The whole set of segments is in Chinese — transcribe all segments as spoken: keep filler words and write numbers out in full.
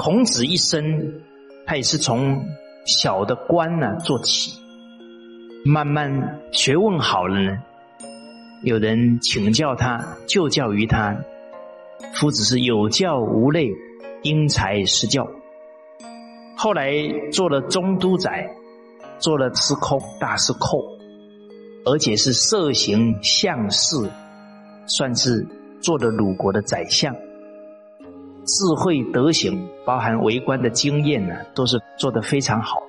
孔子一生他也是从小的官呢、啊、做起，慢慢学问好了呢，有人请教他，就教于他。夫子是有教无类，因材施教。后来做了中都宰，做了司寇大司寇，而且是摄行相士，算是做了鲁国的宰相。智慧德行包含为官的经验呢、啊，都是做得非常好。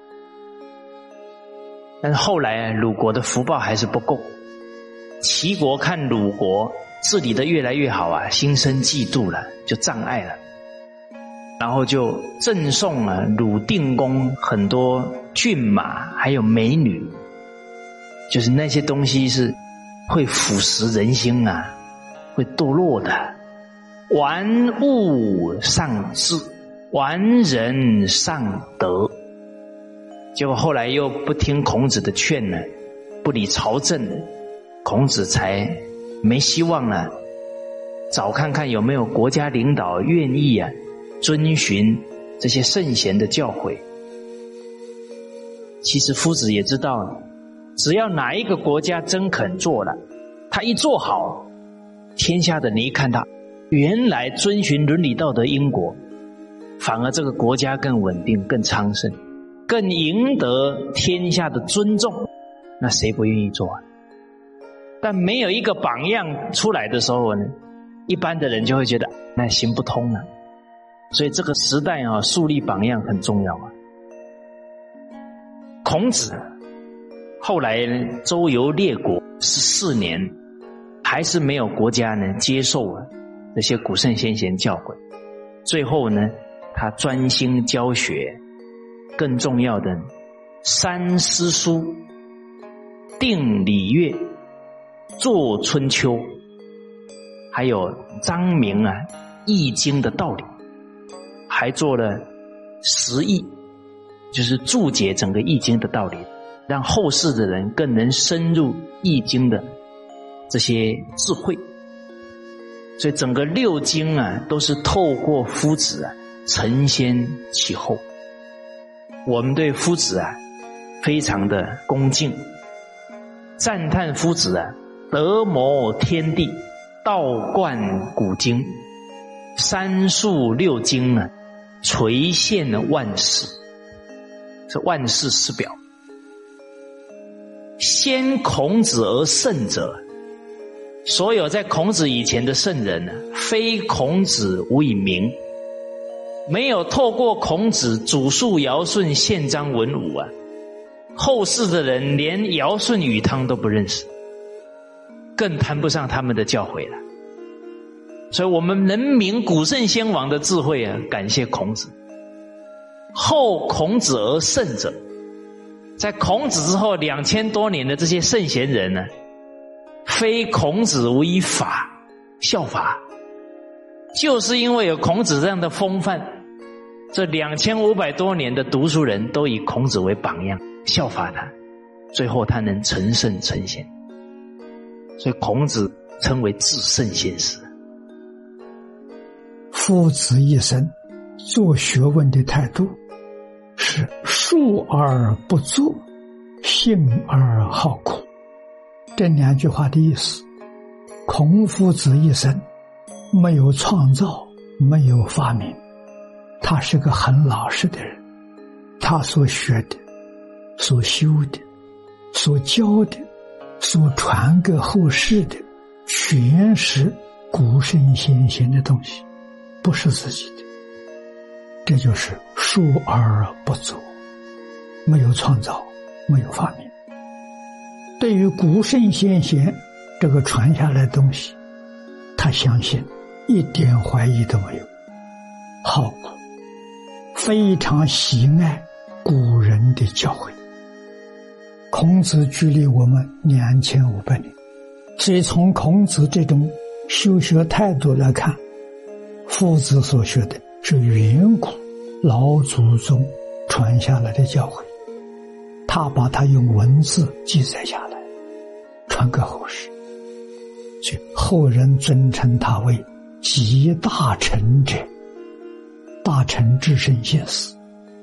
但是后来啊，鲁国的福报还是不够，齐国看鲁国治理得越来越好啊，心生嫉妒了，就障碍了，然后就赠送了鲁定公很多骏马还有美女，就是那些东西是会腐蚀人心啊，会堕落的。玩物丧志，玩人丧德。结果后来又不听孔子的劝呢，不理朝政，孔子才没希望了，找看看有没有国家领导愿意啊遵循这些圣贤的教诲。其实夫子也知道，只要哪一个国家真肯做了，他一做好，天下的人一看到原来遵循伦理道德因果，反而这个国家更稳定更昌盛，更赢得天下的尊重，那谁不愿意做啊？但没有一个榜样出来的时候呢，一般的人就会觉得那行不通了。所以这个时代啊，树立榜样很重要啊。孔子后来周游列国十四年，还是没有国家呢接受啊这些古圣先贤教诲。最后呢，他专心教学，更重要的三诗书、定礼乐、作春秋，还有彰明啊易经的道理，还做了十义，就是注解整个易经的道理，让后世的人更能深入易经的这些智慧。所以整个六经啊，都是透过夫子啊承先启后。我们对夫子啊非常的恭敬，赞叹夫子啊德谋天地，道贯古今，三述六经啊垂现万世，是万世师表。先孔子而圣者，所有在孔子以前的圣人呢，非孔子无以名。没有透过孔子祖述尧舜宪章文武啊，后世的人连尧舜禹汤都不认识，更谈不上他们的教诲了。所以我们能明古圣先王的智慧啊，感谢孔子。后孔子而圣者，在孔子之后两千多年的这些圣贤人呢，非孔子无以法效法，就是因为有孔子这样的风范，这两千五百多年的读书人都以孔子为榜样，效法他，最后他能成圣成贤。所以孔子称为至圣先师。 夫子一生做学问的态度是述而不作，信而好苦。这两句话的意思，孔夫子一生没有创造，没有发明，他是个很老实的人。他所学的、所修的、所教的、所传给后世的，全是古圣先贤的东西，不是自己的。这就是述而不作，没有创造，没有发明。对于古圣先贤这个传下来的东西，他相信，一点怀疑都没有，好古，非常喜爱古人的教诲。孔子距离我们两千五百年，所以从孔子这种修学态度来看，夫子所学的是远古老祖宗传下来的教诲，他把它用文字记载下来，传给后世，所以后人尊称他为集大成者。大大成至圣先师，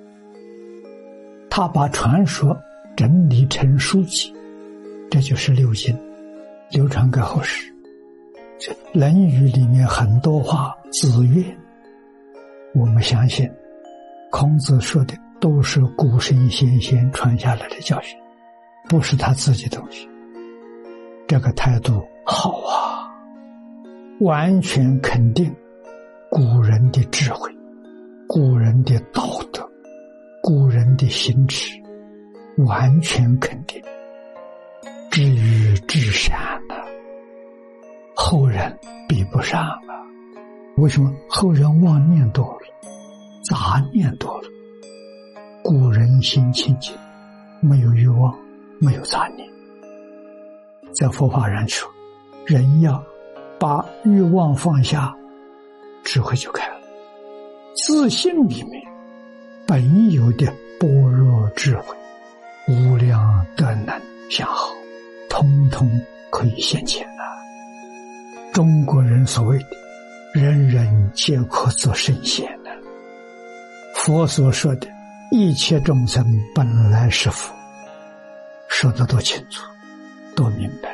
他把传说整理成书籍，这就是六经，流传给后世。《论语》里面很多话子曰，我们相信孔子说的都是古圣先贤传下来的教训，不是他自己的东西。这个态度好啊，完全肯定古人的智慧，古人的道德，古人的行持，完全肯定。至于至善呢，后人比不上啊。为什么？后人妄念多了，杂念多了。古人心清净，没有欲望，没有杂念。在佛法上说，人要把欲望放下，智慧就开了。自信里面本有的般若智慧，无量德能相好，通通可以现前了。中国人所谓的人人皆可做圣贤的，佛所说的一切众生本来是佛，说得多清楚多明白。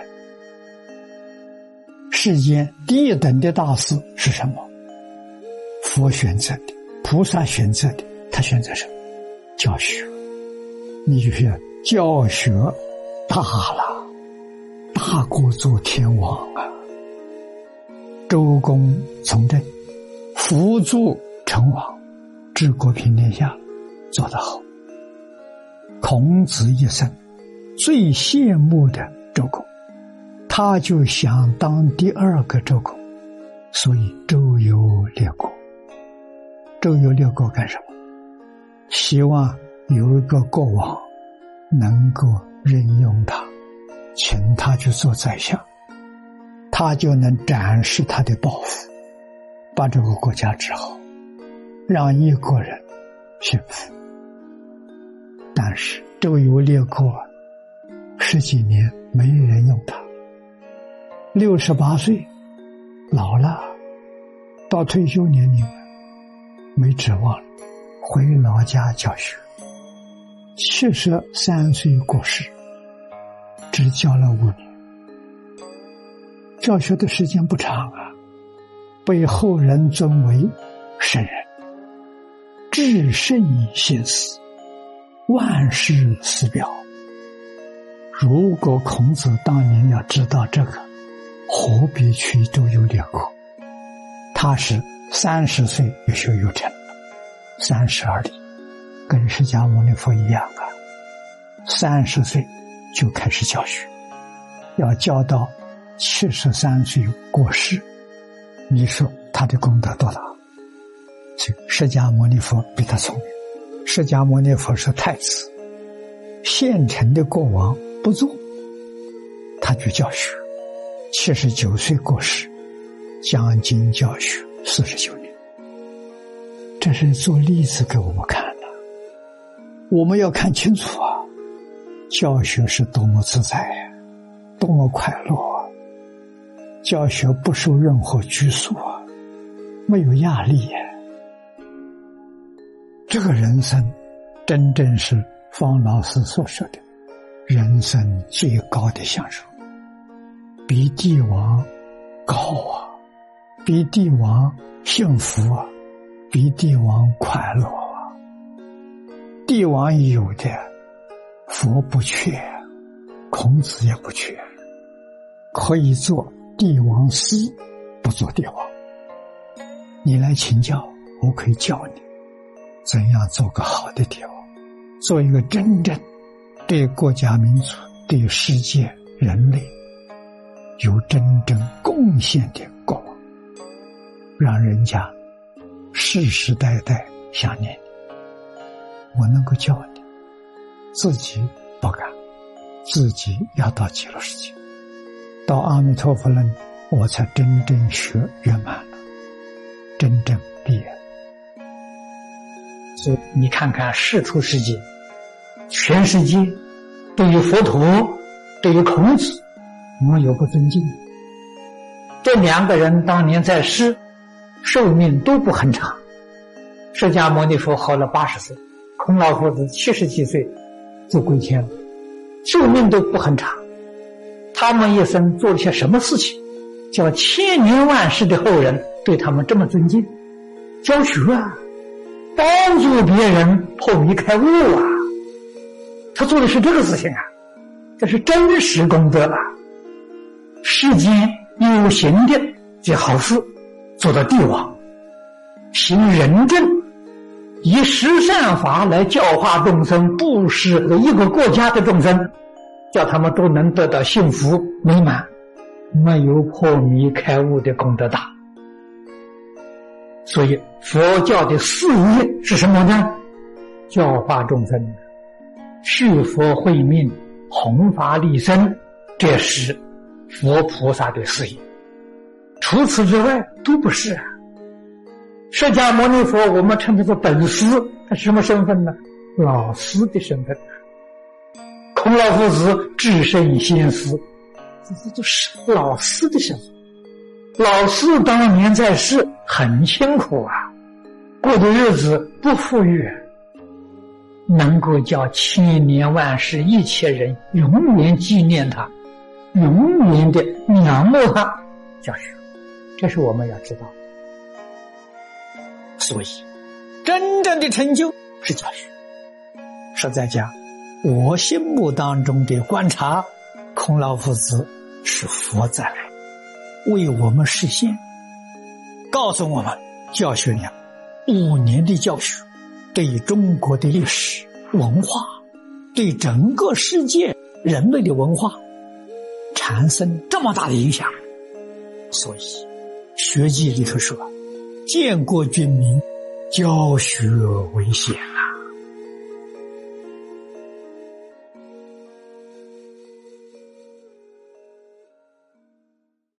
世间第一等的大事是什么？佛选择的，菩萨选择的，他选择什么？教学。你就是教学大了，大过做天王啊。周公从政，辅助成王，治国平天下，做得好。孔子一生最羡慕的周公，他就想当第二个周公，所以周游列国。周游列国干什么？希望有一个国王能够任用他，请他去做宰相，他就能展示他的抱负，把这个国家治好，让一国人幸福。但是周游列国十几年没人用他，六十八岁老了，到退休年龄了，没指望了，回老家教学。七十三岁过世，只教了五年，教学的时间不长啊，被后人尊为圣人，至圣先师，万世师表。如果孔子当年要知道这个，何必去周游列国？他是三十岁有学有成，三十而立，跟释迦牟尼佛一样啊，三十岁就开始教学，要教到七十三岁过世，你说他的功德多大？释迦牟尼佛比他聪明。释迦牟尼佛是太子，现成的国王不做，他去教学，七十九岁过世，讲经教学四十九年。这是做例子给我们看的，我们要看清楚啊！教学是多么自在，多么快乐啊！教学不受任何拘束啊，没有压力啊。这个人生真正是方老师所说的人生最高的享受，比帝王高啊，比帝王幸福啊，比帝王快乐啊。帝王有的佛不缺，孔子也不缺，可以做帝王师，不做帝王。你来请教，我可以教你怎样做个好的帝王，做一个真正对国家民族、对世界人类有真正贡献的国王，让人家世世代代想念你。我能够教你，自己不敢，自己要到极乐世界，到阿弥陀佛论，我才真正学圆满了，真正毕业。所以你看看世出世界，全世界对于佛陀，对于孔子，我们有不尊敬。这两个人当年在世寿命都不很长， 释迦牟尼佛活了八十岁，孔老夫子七十几岁就归天了，寿命都不很长。他们一生做了些什么事情，叫千年万世的后人对他们这么尊敬？教学啊，帮助别人破迷开悟啊，他做的是这个事情啊，这是真实功德啊。世间有行的这好事，做到帝王，行仁政，以十善法来教化众生，布施一个国家的众生，叫他们都能得到幸福美满，没有破迷开悟的功德大。所以佛教的事业是什么呢？教化众生，续佛慧命，弘法利生，这是佛菩萨的事业。除此之外都不是啊。释迦牟尼佛我们称他做本师，他什么身份呢？老师的身份。孔老夫子至圣先师，这这是老师的身份。老师当年在世很辛苦啊，过的日子不富裕，能够叫千年万世一切人永远纪念他，永远的仰慕他，教学，这是我们要知道的。所以真正的成就是教学。实在讲，我心目当中的观察，孔老夫子是佛再来为我们实现，告诉我们教学量五年的教学对中国的历史文化，对整个世界人类的文化产生这么大的影响。所以学记里头说，建国军民，教学为先。